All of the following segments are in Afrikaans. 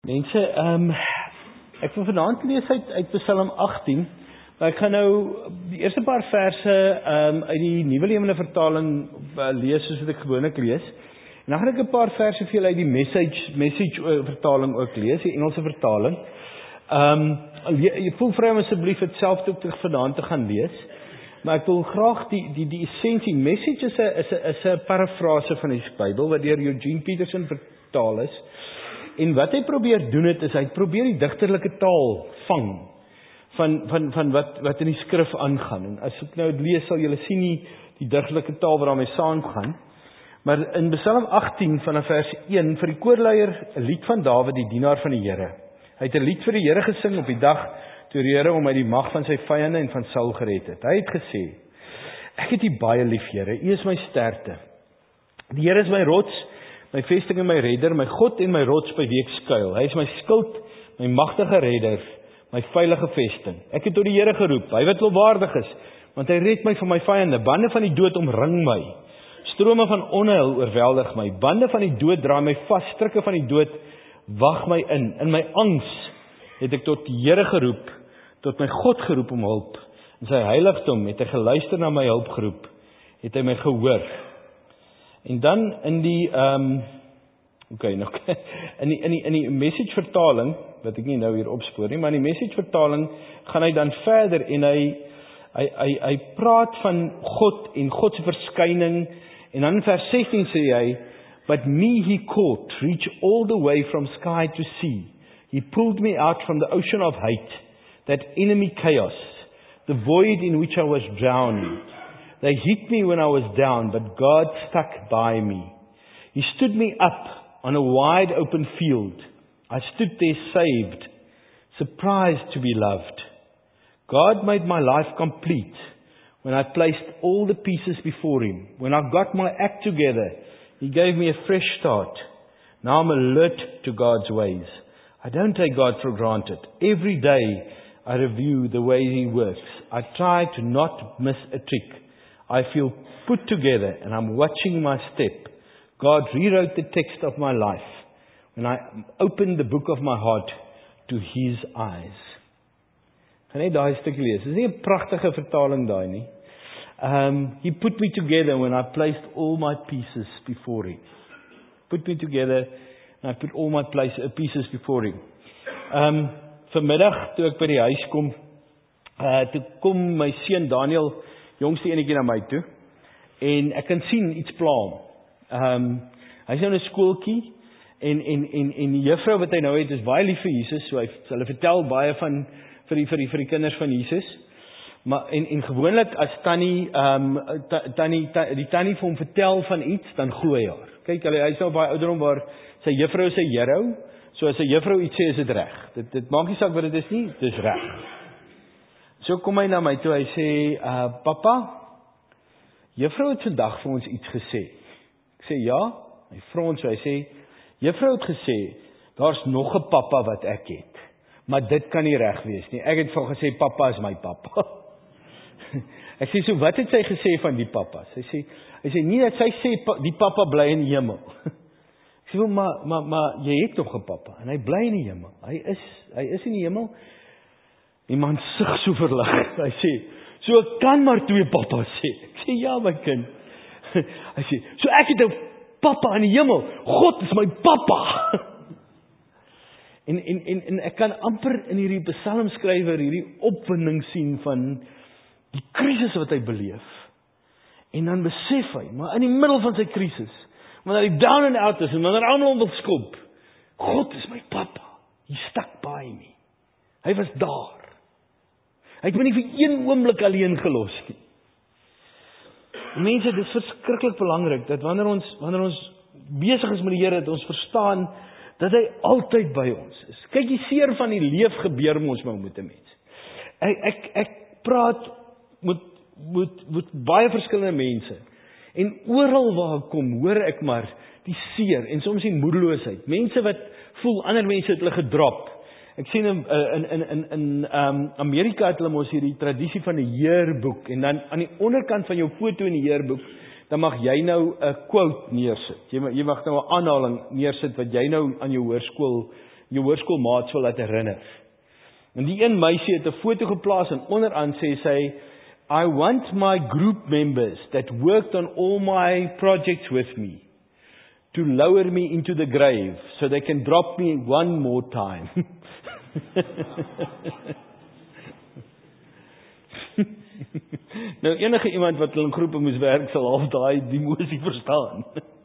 Mense, ek wil vanaand lees uit Psalm 18, maar ek gaan nou die eerste paar verse uit die Nuwe Lewende Vertaling lees, soos wat ek gewoonlik lees. En dan gaan ek 'n paar verse vir julle uit die message vertaling ook lees, die Engelse vertaling. Jy voel vry om asseblief dit self ook terug vanaand te gaan lees. Maar ek wil graag die essensie, message is 'n parafrase van die Bybel wat deur Eugene Peterson vertaal is. En wat hy probeer doen is, hy probeer die digterlike taal vang van wat in die skrif aangaan. En as ek nou lees, sal julle sien die digterlike taal wat daarmee saamgaan. Maar in Psalm 18 vanaf vers 1, vir die koorleier 'n lied van Dawid, die dienaar van die Here. Hy het 'n lied vir die Here gesing op die dag toe die Here hom uit die mag van sy vyande en van Saul gered het. Hy het gesê: Ek het U baie lief, Here, U is my sterkte. Die Here is my rots, my vesting en my redder, my God en my rots by wie ek skuil. Hy is my skild, my magtige redder, my veilige vesting. Ek het tot die Here geroep, hy wat lofwaardig is, want hy red my van my vyande. Bande van die dood omring my. Strome van onheil oorweldig my. Bande van die dood dra my vas, strikke van die dood wag my in. In my angs het ek tot die Here geroep, tot my God geroep om hulp. In sy heiligdom het hy geluister na my hulpgeroep, het hy my gehoor. En dan in die in die message vertaling, wat ek nie nou hier opspoor nie, maar in die message vertaling gaan hy dan verder en hy praat van God en God se verskyning, en dan in vers 16 sê hy: But me he caught, reached all the way from sky to sea. He pulled me out from the ocean of hate, that enemy chaos, the void in which I was drowning. They hit me when I was down, but God stuck by me. He stood me up on a wide open field. I stood there saved, surprised to be loved. God made my life complete when I placed all the pieces before Him. When I got my act together, He gave me a fresh start. Now I'm alert to God's ways. I don't take God for granted. Every day I review the way He works. I try to not miss a trick. I feel put together and I'm watching my step. God rewrote the text of my life when I opened the book of my heart to His eyes. Gaan net daai stukkie lees. Dis nie 'n pragtige vertaling daai nie. He put me together when I placed all my pieces before Him. Put me together and I put all my pieces before Him. Vanmiddag toe ek by die huis kom, toe kom my seun Daniel, jongste enetjie, na my toe, en ek kan sien iets pla hom. Hy's nou in 'n skooltjie, en die juffrou wat hy nou het is baie lief vir Jesus, so hulle vertel baie van vir die kinders van Jesus. Maar en gewoonlik as die tannie vir hom vertel van iets, dan glo hy haar. Kyk, hy's nou baie ouderdom waar sy juffrou sê juffrou, so as sy juffrou iets sê, is dit reg. Dit maak nie saak wat dit is nie, dit is reg. So kom hy na my toe, hy sê: Papa, juffrou het vandag vir ons iets gesê. Ek sê: Ja. Hy vra ons, hy sê: Juffrou het gesê, daar's nog 'n pappa wat ek het, maar dit kan nie reg wees nie. Ek het vir hom gesê, pappa is my pappa. Ek sê: So wat het sy gesê van die pappas? Hy sê nie dat sy sê die pappa bly in die hemel. Ek sê: Maar jy het nog 'n pappa en hy bly in die hemel. Hy is in die hemel. Die man sug so verlig. Hy sê: So ek kan maar 2 pappas sê. Ek sê: Ja, my kind. Hy sê: So ek het 'n pappa in die hemel. God is my pappa. En ek kan amper in hierdie psalmskrywer hierdie opwinding sien van die krisis wat hy beleef. En dan besef hy, maar in die middel van sy krisis, wanneer hy down and out is en wanneer almal hom wil skop, God is my pappa. Hy stuck by me. Hy was daar. Hy het my nie vir een oomblik alleen gelos nie. Mense, dit is verskriklik belangrik dat wanneer ons besig is met die Here, dat ons verstaan dat hy altyd by ons is. Kyk, die seer van die leef gebeur ons maar met 'n mens. Ek praat met baie verskillende mense, en oral waar ek kom, hoor ek maar die seer en soms die moedeloosheid. Mense wat voel ander mense het hulle gedrop. Ek sien in Amerika het hulle mos hierdie tradisie van 'n yearbook, en dan aan die onderkant van jou foto in die yearbook, dan mag jy nou 'n quote neersit. Jy mag nou 'n aanhaling neersit wat jy nou aan jou hoërskool jou hoërskoolmaats wil laat herinner. En die een meisie het 'n foto geplaas en onderaan sê sy, I want my group members that worked on all my projects with me to lower me into the grave so they can drop me one more time. Nou enige iemand wat in groepe moes werk sal half daai die emosie verstaan.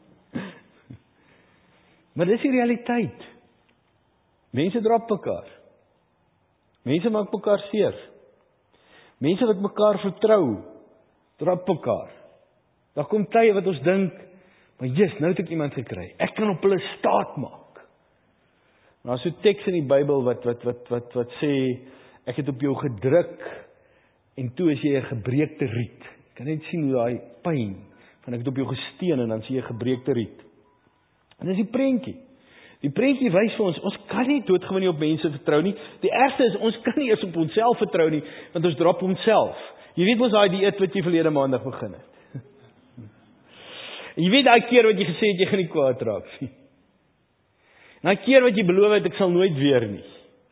Maar dis die realiteit. Mense drop mekaar. Mense maak mekaar seer. Mense wat mekaar vertrou, drop mekaar. Daar kom tye wat ons dink, maar Jesus, nou het ek iemand gekry. Ek kan op hulle staat maak. Nou so 'n teks in die Bybel wat sê ek het op jou gedruk en toe is jy 'n gebreekte riet. Jy kan net sien hoe daai pyn van ek het op jou gesteen en dan sien jy 'n gebreekte riet. En dis die prentjie. Die prentjie wys vir ons kan nie doodgewoon nie op mense vertrou nie. Die ergste is, ons kan nie eers op onsself vertrou nie, want ons drop onsself. Jy weet mos daai dieet wat jy verlede maandag begin het. En jy weet daai keer wat jy gesê het, jy gaan nie kwaad raak nie. Daai keer wat jy beloof het, ek sal nooit weer nie.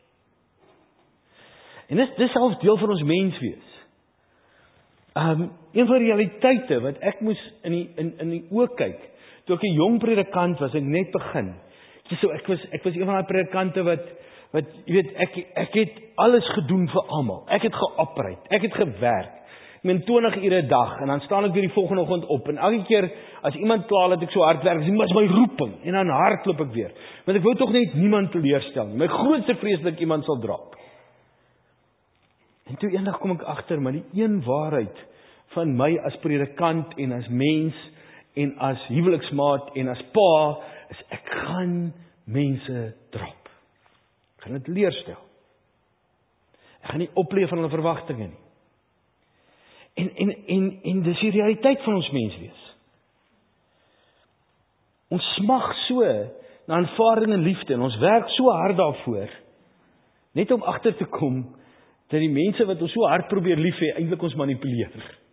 En dis selfs deel van ons mens wees. Een van die realiteite wat ek moes in die oë kyk, toe ek 'n jong predikant was, ek net begin. So ek was een van die predikante wat jy weet, ek het alles gedoen vir almal. Ek het geoperate, ek het gewerk. Ek meen 20 ure 'n dag en dan staan ek weer die volgende oggend op en elke keer as iemand kla dat ek so hard werk, dis my roeping en dan hardloop ek weer. Want ek wou tog net niemand teleurstel nie. My grootste vrees is dat iemand sal drop. En toe eendag kom ek agter, maar die een waarheid van my as predikant en as mens en as huweliksmaat en as pa is ek gaan mense drop. Ek gaan dit teleurstel. Ek gaan nie opleef van hulle verwagtinge nie. En dis die realiteit van ons mens wees. Ons smag so na aanvaarding en liefde en ons werk so hard daarvoor net om agter te kom dat die mense wat ons so hard probeer lief hê eintlik ons manipuleer.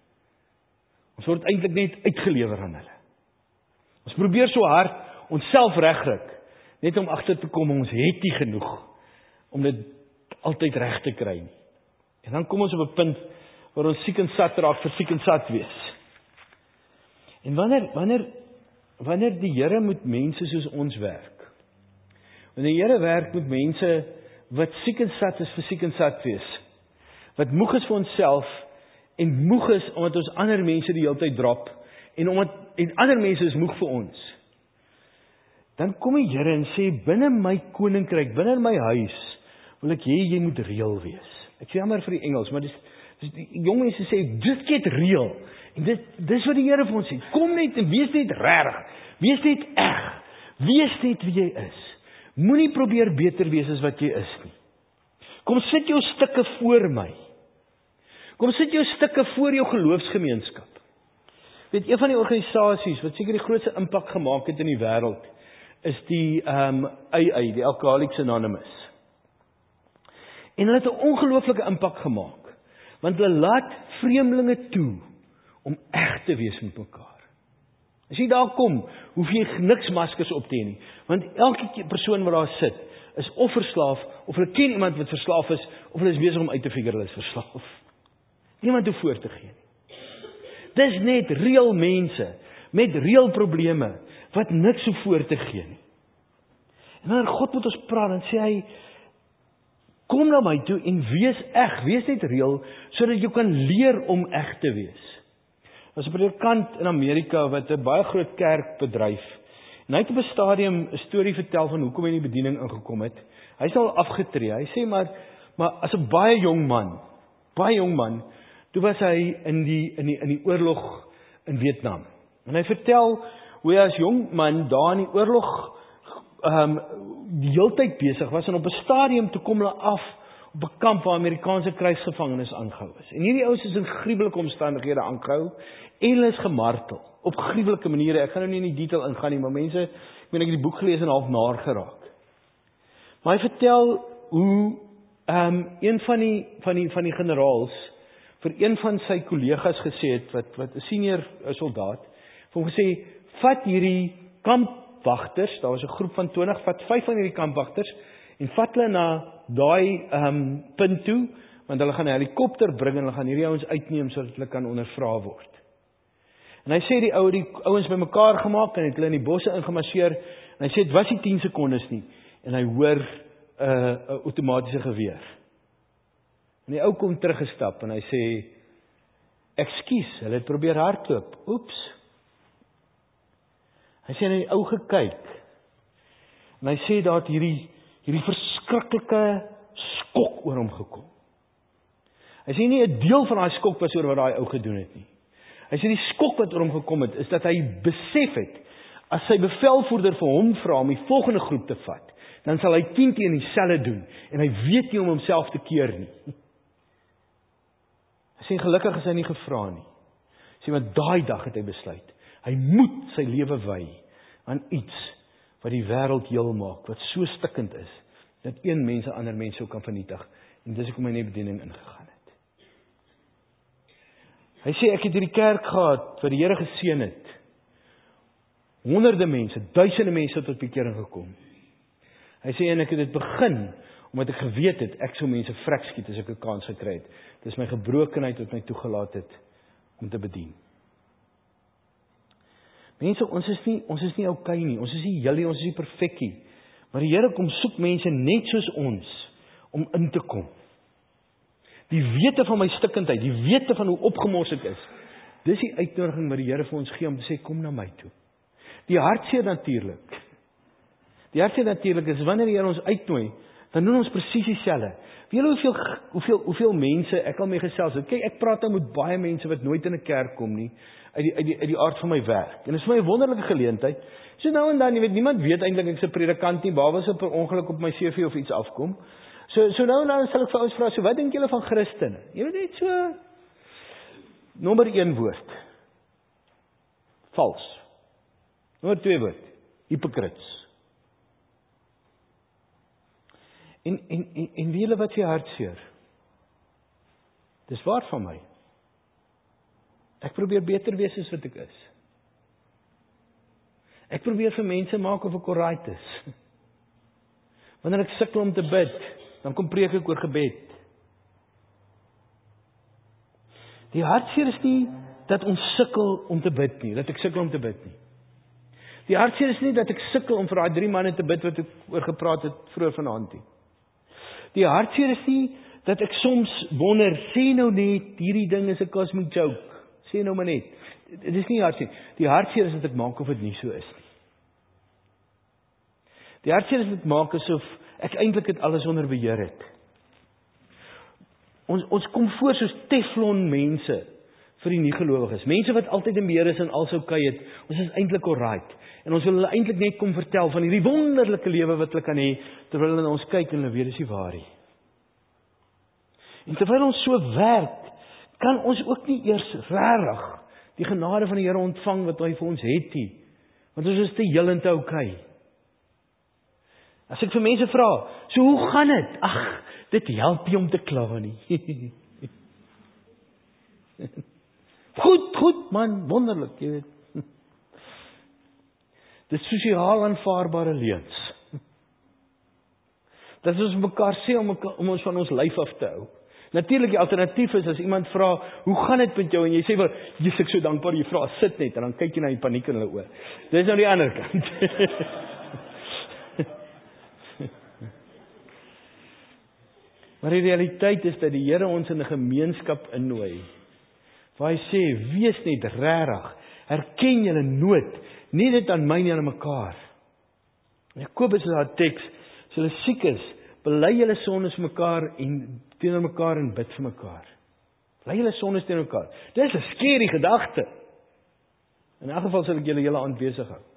Ons word eintlik net uitgelewer aan hulle. Ons probeer so hard onsself regryk net om agter te kom ons het nie genoeg om dit altyd reg te kry nie. En dan kom ons op 'n punt waar ons siek en sat raak vir siek en sat wees. En wanneer die Here met mense soos ons werk. Wanneer die Here werk met mense wat siek en sat is vir siek en sat wees. Wat moeg is vir onsself en moeg is omdat ons ander mense die hele tyd drop en ander mense is moeg vir ons. Dan kom die Here en sê binne my koninkryk, binne my huis wil ek hê jy moet reël wees. Ek sê jammer vir die Engels, maar dis die jong mense sê just get real. En dis wat die Here vir ons sê. Kom net en wees net reg. Wees net eg. Wees net wie jy is. Moenie probeer beter wees as wat jy is nie. Kom sit jou stukke voor my. Kom sit jou stukke voor jou geloofsgemeenskap. Weet, een van die organisasies wat seker die grootste impak gemaak het in die wêreld is die AA, die Alcoholics Anonymous. En hulle het 'n ongelooflike impak gemaak, want hulle laat vreemdelinge toe om eg te wees met mekaar. As jy daar kom, hoef jy niks maskers op te hê nie, want elke persoon wat daar sit, is of verslaaf, of hulle ken iemand wat verslaaf is, of hulle is besig om uit te figure hulle is verslaaf. Niemand hoef voor te gee nie. Dis net reël mense, met reël probleme, wat niks hoef voor te gee nie. En wanneer God met ons praat, dan sê hy, kom na my toe en wees eg, wees net reël, sodat jy kan leer om eg te wees. Daar is 'n predikant in Amerika wat 'n baie groot kerk bedryf. En hy het op 'n stadium 'n storie vertel van hoekom hy in die bediening ingekom het. Hy is al afgetree. Hy sê maar as 'n baie jong man, toe was hy in die oorlog in Vietnam. En hy vertel hoe hy as jong man daar in die oorlog die hele tyd besig was en op 'n stadium toe kom hulle af op 'n kamp waar Amerikaanse krygsgevangenes aangehou is. En hierdie ouens is in gruwelike omstandighede aangehou en hulle is gemartel op gruwelike maniere. Ek gaan nou nie in die detail ingaan nie, maar mense, ek het die boek gelees en half naar geraak. Maar hy vertel hoe een van die generaals vir een van sy kollegas gesê het wat 'n senior soldaat, vir hom gesê, vat hierdie kampwagters, daar was 'n groep van 20, vat 5 van hierdie kampwagters en vat hulle na daai punt toe, want hulle gaan 'n helikopter bring en hulle gaan hierdie ouens uitneem sodat hulle kan ondervra word. En hy sê die ouens bymekaar gemaak en het hulle in die bosse ingemarseer en hy sê dit was nie 10 sekondes nie en hy hoor 'n outomatiese geweer. En die ou kom teruggestap en hy sê, ekskuus, hulle het probeer hardloop. Oeps. Hy sê in die ou gekyk en hy sê daar het hierdie verskriklike skok oor hom gekom. Hy sê nie 'n deel van daai skok was oor wat daai ou gedoen het nie. Hy sê die skok wat oor hom gekom het, is dat hy besef het, as sy bevelvoerder vir hom vra om die volgende groep te vat, dan sal hy 10 keer dieselfde doen, en hy weet nie om homself te keer nie. Hy sê gelukkig is hy nie gevra nie. Hy sê want daai dag het hy besluit, hy moet sy lewe wy aan iets wat die wêreld heel maak, wat so stikkend is, dat een mens 'n ander mens sou kan vernietig, en dis hoekom hy in die bediening ingegaan het. Hy sê, ek het hierdie kerk gehad, wat die Here geseën het. Honderde mense, duisende mense het tot bekering gekom. Hy sê, en ek het dit begin, omdat ek geweet het, ek sou mense vrek skiet as ek 'n kans gekry het. Dis my gebrokenheid wat my toegelaat het, om te bedien. Mense, ons is nie okay nie, ons is nie jullie, ons is nie perfek nie. Maar die Here kom soek mense net soos ons, om in te kom. Die wete van my stikkendheid, die wete van hoe opgemors ek is, dis die uitnodiging wat die Here vir ons gee om te sê, kom na my toe. Die hartseer natuurlik. Die hartseer natuurlik is, wanneer die Here ons uitnooi, dan doen ons presies dieselfde. Weet julle hoeveel mense ek al mee gesels het? Kyk, ek praat nou met baie mense wat nooit in 'n kerk kom nie, uit die aard van my werk. En dit is vir my 'n wonderlike geleentheid. So nou en dan, jy weet, niemand weet eintlik ek's 'n predikant nie, behalwe as per ongeluk op my CV of iets afkom. So nou en dan sal ek vir ouens vra, so wat dink julle van Christene? Jy weet net so, nommer 1 woord. Vals. Nommer 2 woord. Hypocrites. En weet julle wat vir hartseer? Dis waar van my. Ek probeer beter wees as wat ek is. Ek probeer vir mense maak of ek alright is. Wanneer ek sukkel om te bid, dan kom preek ek oor gebed. Die hartseer is nie dat ons sukkel om te bid nie, dat ek sukkel om te bid nie. Die hartseer is nie dat ek sukkel om vir daai 3 manne te bid wat ek oor gepraat het vroeër vanaand nie. Die hartseer is nie dat ek soms wonder, sê nou net, hierdie ding is 'n cosmic joke. Sê nou maar net. Dit is nie hartseer. Die hartseer is dat ek maak of dit nie so is nie. Die hartseer is dat ek maak asof ek eintlik dit alles onder beheer het. Ons kom voor soos Teflon mense vir die nie-gelowiges. Mense wat altyd in beheer is en alles oukei het. Ons is eintlik alright. En ons wil hulle eintlik net kom vertel van hierdie wonderlike lewe wat hulle kan hê, terwyl hulle na ons kyk en hulle weet dis nie waar nie. En terwyl ons so werk, kan ons ook nie eers regtig die genade van die Here ontvang wat hy vir ons het nie. Want ons is te heel en te oukei. As ek vir mense vra, so hoe gaan dit? Ag, dit help nie om te kla nie. Goed man, wonderlik, jy weet. Dit is sosiaal aanvaarbare leuns. Dat ons mekaar sê om ons van ons lyf af te hou. Natuurlik die alternatief is as iemand vra, hoe gaan dit met jou? En jy sê wel, Jesus, ek so dankbaar jy vra, sit net en dan kyk jy na die paniek in hulle oë. Dis nou die ander kant. Maar die realiteit is dat die Here ons in 'n gemeenskap innooi. Waar hy sê, wees net regtig, erken julle nood, nie net aan my nie, aan mekaar. Jakobus is daar teks, as julle siek is, bely julle sondes mekaar en teenoor mekaar en bid vir mekaar. Bely julle sondes teenoor mekaar. Dis 'n skerry gedagte. In 'n geval sal ek julle hele aand besig hou.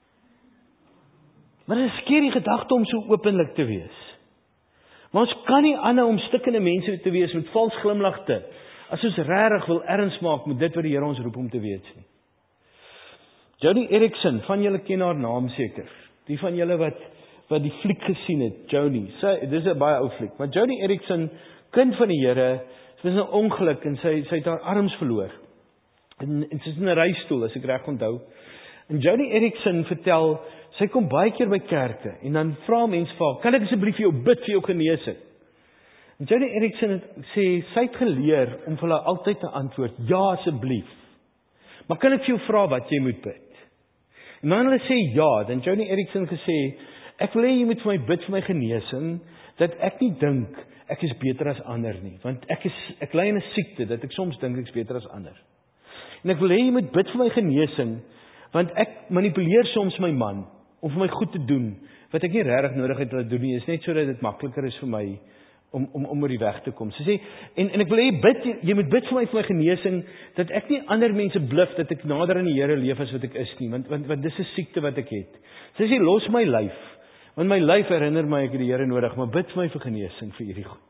Maar dit is 'n skerry gedagte om so openlik te wees. Maar ons kan nie aanhou om stikkende mense te wees met vals glimlagte, as ons regtig wil erns maak met dit wat die Here ons roep om te wees nie. Joni Eareckson, van julle ken haar naam seker. Die van julle wat die fliek gesien het, Joni. Dis 'n baie ou fliek, maar Joni Eareckson, kind van die Here, sy was 'n ongeluk en sy het haar arms verloor. En sy is in 'n reistool, as ek reg onthou. En Joni Eareckson vertel, Sy kom baie keer by kerke en dan vra mense vir haar, kan ek asseblief vir jou bid vir jou genesing? En Joni Eareckson sê, sy het geleer om vir hulle altyd te antwoord, ja asseblief. Maar kan ek vir jou vra wat jy moet bid? En dan hulle sê ja, dan Joni Eareckson gesê, ek wil hê jy moet vir my bid vir my genesing, dat ek nie dink ek is beter as ander nie, want ek ly in 'n siekte, dat ek soms dink ek is beter as ander. En ek wil hê jy moet bid vir my genesing, want ek manipuleer soms my man, om vir my goed te doen, wat ek nie regtig nodig het om te doen nie, is net sodat dit makliker is vir my, om oor die weg te kom. Sy sê, en ek wil hê, jy moet bid vir my genesing, dat ek nie ander mense bluf, dat ek nader aan die Here leef as wat ek is nie, want dis 'n siekte wat ek het. Sy sê, los my lyf, want my lyf herinner my ek het die Here nodig, maar bid vir my vir genesing vir hierdie goed.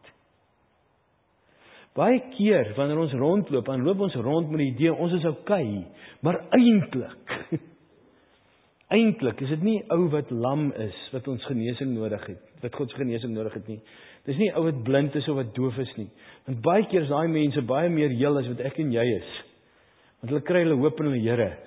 Baie keer, wanneer ons rondloop, dan loop ons rond met die idee, ons is okay, maar eintlik is dit nie ou wat lam is, wat ons genesing nodig het, wat God se genesing nodig het nie. Dis nie ou wat blind is of wat doof is nie. Want baie keer is daai mense baie meer heel as wat ek en jy is. Want hulle kry hulle hoop in hulle Here.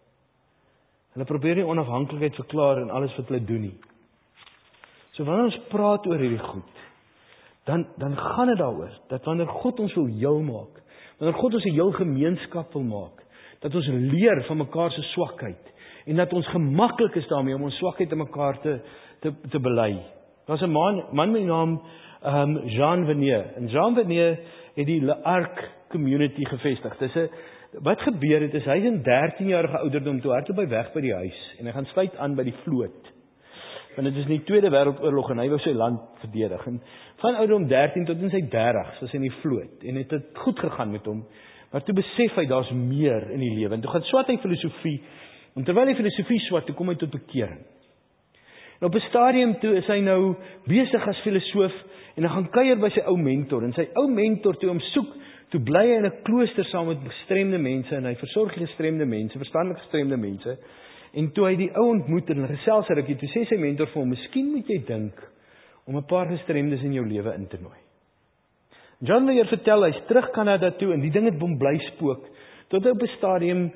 Hulle probeer nie onafhanklikheid verklaar in alles wat hulle doen nie. So wanneer ons praat oor hierdie goed, dan gaan dit daaroor, dat wanneer God ons wil heel maak, wanneer God ons 'n heel gemeenskap wil maak, dat ons leer van mekaar se swakheid, en dat ons gemaklik is daarmee om ons swakheid aan mekaar te bely. Daar's 'n man met die naam Jean Vanier. En Jean Vanier het die L'Arc community gevestig. Wat gebeur het is, hy is in 13-jarige ouderdom toe hardloop hy weg by die huis, en hy gaan sluit aan by die vloot. Want dit is in die Tweede Wêreldoorlog, en hy wou sy land verdedig. En van ouderdom 13 tot in sy 30's was hy in die vloot, en het goed gegaan met hom, maar toe besef hy, daar's meer in die lewe, en toe gaan swat hy filosofie, en terwyl hy filosofie swat, toe kom hy tot bekering. En op 'n stadium toe is hy nou besig as filosoof, en hy gaan kuier by sy ou mentor, en sy ou mentor toe hom soek, toe bly hy in 'n klooster saam met gestremde mense, en hy versorg gestremde mense, verstandelik gestremde mense, en toe hy die ou ontmoet, en gesels 'n rukkie, toe sê sy mentor vir hom, miskien moet jy dink, om 'n paar gestremdes in jou lewe in te nooi. John Mayer vertel, hy is terug Kanada toe, en die ding het hom bly spook, tot hy op 'n stadium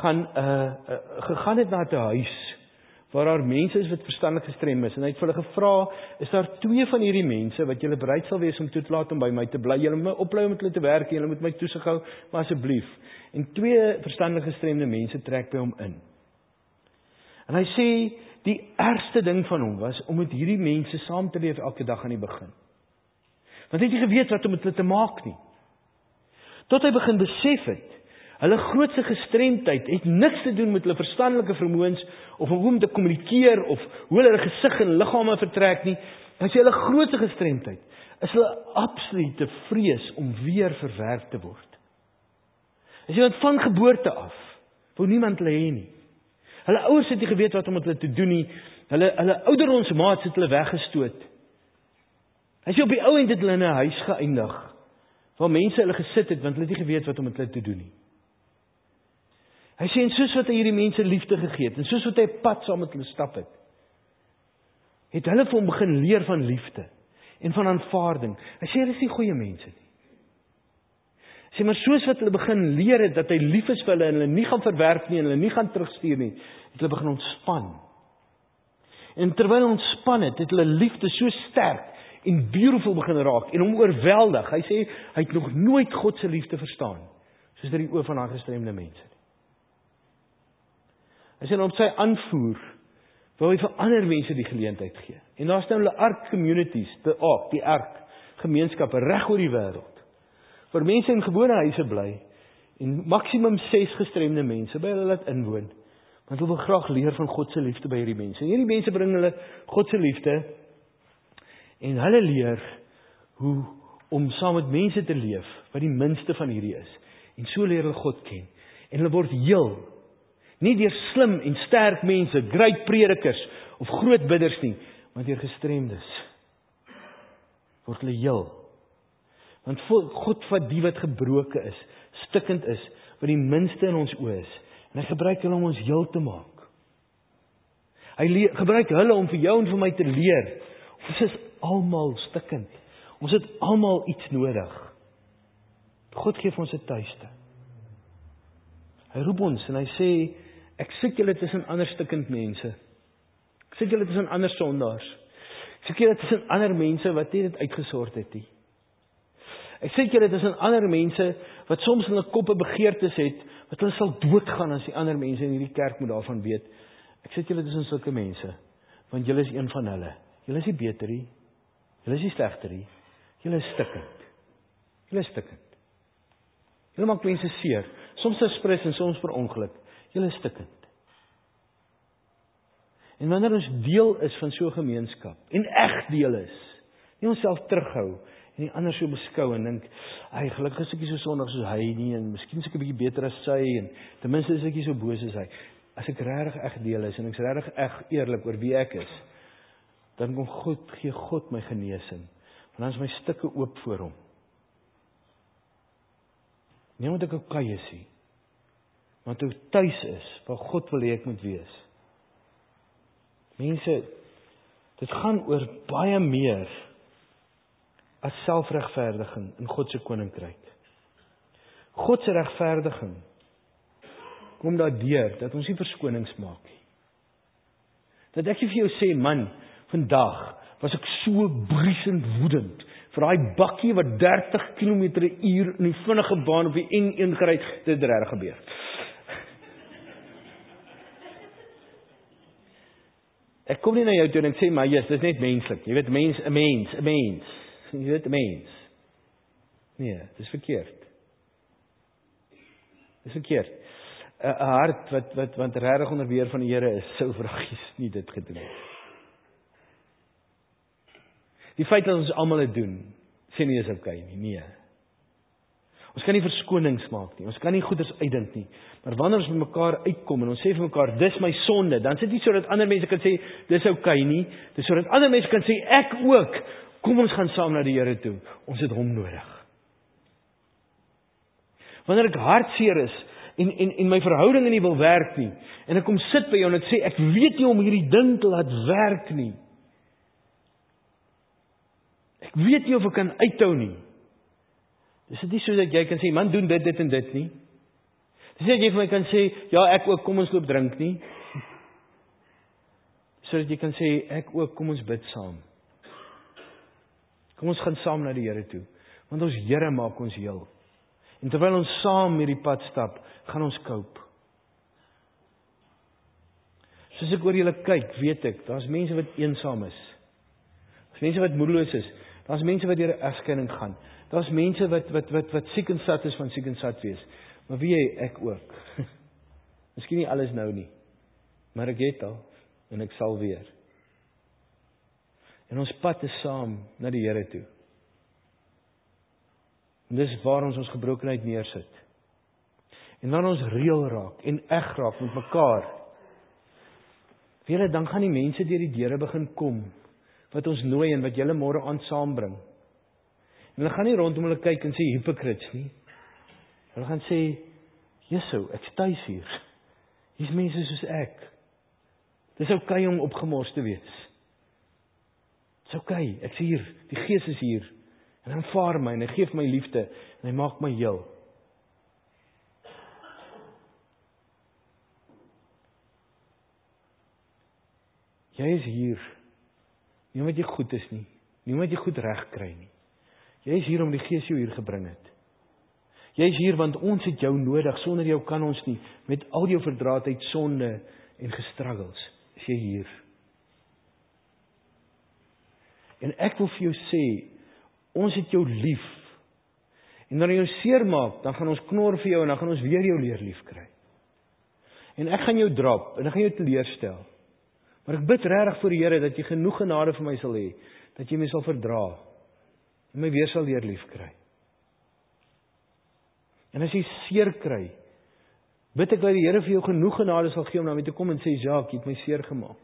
gegaan het na 'n huis, waar daar mense is wat verstandelik gestrem is, en hy het vir hulle gevra, is daar 2 van hierdie mense, wat julle bereid sal wees om toe te laat om by my te bly, julle moet my oplei om met hulle te werk, julle moet my toesig hou, maar asseblief, en 2 verstandelik gestremde mense trek by hom in. En hy sê, die ergste ding van hom was, om met hierdie mense saam te leef elke dag aan die begin. Want hy het nie geweet wat om met hulle te maak nie. Tot hy begin besef het, hulle grootste gestremdheid het niks te doen met hulle verstandelike vermoëns, of hoe om te kommunikeer, of hoe hulle gesig en liggame vertrek nie. Hy sê, hulle grootste gestremdheid is hulle absolute vrees om weer verwerp te word. Hy sê, want van geboorte af, wou niemand hulle hê nie. Hulle ouers het nie geweet wat om met hulle te doen nie, hulle ouderdomsmaats het hulle weggestoot. Hy sê, op die ou end het hulle in 'n huis geëindig, waar mense hulle gesit het, want hulle het nie geweet wat om met hulle te doen nie. Hy sê, en soos wat hy hierdie mense liefde gegee het, en soos wat hy 'n pad saam met hulle stap het hulle vir hom begin leer van liefde, en van aanvaarding. Hy sê, hulle is nie goeie mense nie. Hy sê, maar soos wat hulle begin leer het, dat hy lief is vir hulle, en hulle nie gaan verwerp nie, en hulle nie gaan terugstuur nie, het hulle begin ontspan. En terwyl hulle ontspan het hulle liefde so sterk, en beautiful begin raak, en hom oorweldig. Hy sê, hy het nog nooit God se liefde verstaan, soos dit die oë van daai gestremde mense. Hy sê, op sy aanvoer, wou hy vir ander mense die geleentheid gee. En daar staan hulle Ark communities, die Ark gemeenskappe reg oor die wêreld, waar mense in gewone huise bly, en maksimum 6 gestremde mense by hulle laat inwoon, want hulle wil graag leer van God se liefde by hierdie mense. En hierdie mense bring hulle God se liefde, en hulle leer hoe om saam met mense te leef, wat die minste van hierdie is. En so leer hulle God ken. En hulle word heel, nie deur slim en sterk mense, great predikers, of groot bidders nie, maar deur gestremdes. Word hulle heel. Want God vat die wat gebroken is, stikkend is, wat die minste in ons oë is, en hy gebruik hulle om ons heel te maak. Hy gebruik hulle om vir jou en vir my te leer, ons is almal stikkend, ons het almal iets nodig. God gee vir ons 'n tuiste. Hy roep ons en hy sê, ek soek julle tussen ander stikkend mense. Ek Ek sit julle tussen ander sondaars. Ek sit julle tussen ander mense wat nie dit uitgesort het nie. Ek sit julle tussen ander mense wat soms in hulle koppe begeertes het, wat hulle sal doodgaan as die ander mense in hierdie kerk moet daarvan weet. Ek sit julle tussen sulke mense, want julle is een van hulle. Julle is nie beter nie, julle is nie slegter nie, julle is stikkend. Julle is stikkend. Julle maak mense seer, soms verspris en soms per ongeluk. Julle is stikkend. En wanneer ons deel is van so 'n gemeenskap, en echt deel is, nie onsself terughou, en die ander so beskou en dink, hy, gelukkig is ek nie so sondig soos hy nie, en miskien is ek 'n bietjie beter as sy, en ten minste is ek nie so boos as hy. As ek regtig echt deel is, en ek is regtig echt eerlik oor wie ek is, dan gee God my genesing, want dan is my stukke oop voor hom. Nie omdat ek okay is nie, maar toe tuis is, waar God wil hê ek moet wees. Mense, dit gaan oor baie meer as selfregverdiging in God se koninkryk. God se regverdiging kom daardeur dat ons nie verskonings maak nie. Dat ek vir jou sê, man, vandag was ek so briesend woedend vir daai bakkie wat 30 km/h in die vinnige baan op die N1 gery het, dit het regtig gebeur. Ek kom nie na jou toe en ek sê, maar yes, dit is net menslik. Jy weet, 'n mens. Jy weet, 'n mens. Nee, dit is verkeerd. Dit is verkeerd. 'n hart wat regtig onder beheer van die Here is, sou vragies nie dit gedoen het. Die feit dat ons almal dit doen, sê nie is okay nie. Nee. Ons kan nie verskonings maak nie. Ons kan nie goeders uitdink nie. Maar wanneer ons met mekaar uitkom en ons sê vir mekaar, dis my sonde, dan is dit nie sodat ander mense kan sê, dis okay nie. Dis sodat ander mense kan sê, ek ook. Kom ons gaan saam na die Here toe. Ons het hom nodig. Wanneer ek hartseer is, en my verhouding nie wil werk nie, en ek kom sit by jou en ek sê, ek weet nie om hierdie ding te laat werk nie. Ek weet nie of ek kan uithou nie. Dis dit nie so dat jy kan sê, man, doen dit en dit nie. Dis nie dat jy vir my kan sê, ja, ek ook, kom ons loop drink nie. So dat jy kan sê, ek ook, kom ons bid saam. Kom ons gaan saam na die Here toe. Want ons Here maak ons heel. En terwyl ons saam hierdie pad stap, gaan ons cope. Soos ek oor julle kyk, weet ek, daar's mense wat eensaam is. Daar's mense wat moedeloos is. Daar's mense wat deur 'n egskeiding gaan. Daar's mense wat siek en sat is van siek en sat wees. Maar wie jy, ek ook. Miskien nie alles nou nie. Maar ek het al, en ek sal weer. En ons pad is saam na die Here toe. En dis waar ons gebrokenheid neersit. En dan ons reël raak en eg raak met mekaar. Weet jy, dan gaan die mense deur die deure begin kom, wat ons nooi en wat julle môre aan saambring. En hulle gaan nie rondom hulle kyk en sê hypocrites nie. Hulle gaan sê, Jesu, ek's tuis hier. Hier's mense soos ek. Dis okay om opgemors te wees. Dis okay, ek's hier. Die Gees is hier. En hy aanvaar my en hy gee my liefde en hy maak my heel. Jy is hier. Nie omdat jy goed is nie. Nie omdat jy goed reg kry nie. Jy is hier om die Gees jou hier gebring het. Jy is hier want ons het jou nodig. Sonder jou kan ons nie. Met al jou verdraaidheid, sonde en gestruggles is jy hier. En ek wil vir jou sê, ons het jou lief. En wanneer jy jou seer maak, dan gaan ons knor vir jou en dan gaan ons weer jou leer lief kry. En ek gaan jou drop en ek gaan jou teleurstel. Maar ek bid regtig vir die Here dat jy genoeg genade vir my sal hê, dat jy my sal verdra en my weer sal leer lief kry. En as jy seer kry, bid ek dat die Here vir jou genoeg genade sal gee om na my te kom en sê, Jacques, jy het my seer gemaak.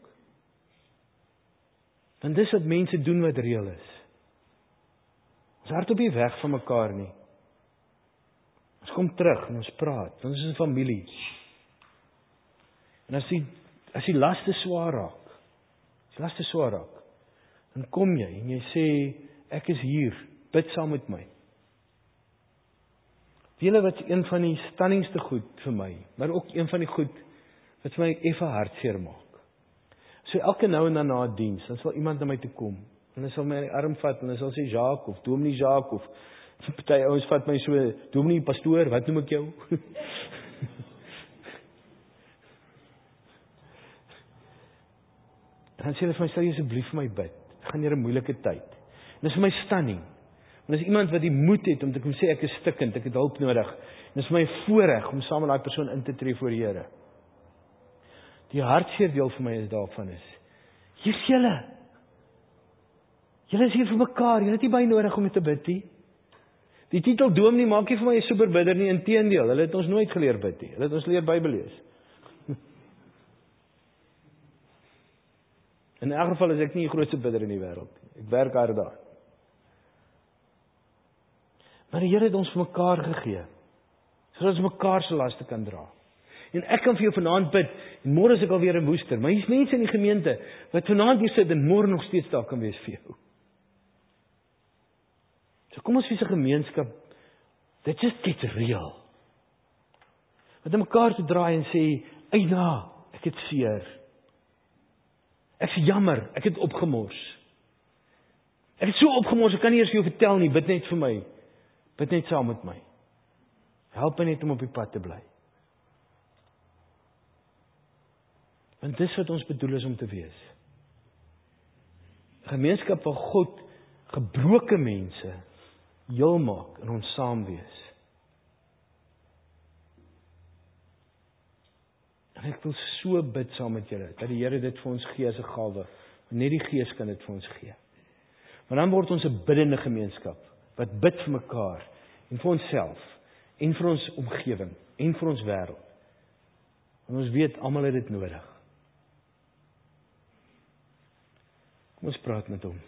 Want dis wat mense doen wat reël is. Ons hardloop nie weg van mekaar nie. Ons kom terug en ons praat, ons is 'n familie. En as die laste swaar raak, dan kom jy en jy sê, ek is hier, bid saam met my. Julle wat een van die stanningste goed vir my, maar ook een van die goed wat vir my effe hartseer maak. So elke nou en dan na 'n diens, dan sal iemand na my toe kom. En hulle sal my aan die arm vat en hulle sal sê Jacques of Dominee Jacques of party ouens vat my so, Dominee pastoor, wat noem ek jou? En dan sê hulle vir my, sal jy asseblief vir my bid? Ek gaan deur 'n moeilike tyd. En dis vir my stunning. Want dis iemand wat die moed het om te kom sê ek is stikkend, ek het hulp nodig. En dis vir my 'n voorreg om saam met daai persoon in te tree voor die Here. Die hartseer deel vir my is daarvan is, hier's julle. Julle is hier vir mekaar, julle het nie baie nodig om te bid nie. Die titel dominee maak nie vir my 'n superbidder nie, inteendeel, hulle het ons nooit geleer bid nie. Hulle het ons leer Bybel lees. In elk geval is ek nie die grootste bidder in die wêreld nie. Ek werk hard daaraan. Maar die Here het ons vir mekaar gegee, sodat ons mekaar se laste kan dra. En ek kan vir jou vanaand bid, en môre is ek alweer in Woester, maar hier's mense in die gemeente, wat vanaand hier sit en môre nog steeds daar kan wees vir jou. So kom ons wees 'n gemeenskap, that just gets real. Met mekaar te draai en sê, eina, ek het seer. Ek is jammer, ek het opgemors. Ek het so opgemors, ek kan nie eers vir jou vertel nie, bid net vir my. Bid net saam met my. Help my net om op die pad te bly. Want dis wat ons bedoel is om te wees. 'n Gemeenskap waar God gebroke mense heel maak en ons saam wees. En ek wil so bid saam met julle, dat die Here dit vir ons gee as 'n gawe. Want net die Gees kan dit vir ons gee. Want dan word ons 'n biddende gemeenskap, wat bid vir mekaar, en vir onsself, en vir ons omgewing, en vir ons wêreld. Want ons weet, almal het dit nodig. Kom ons praat met hom.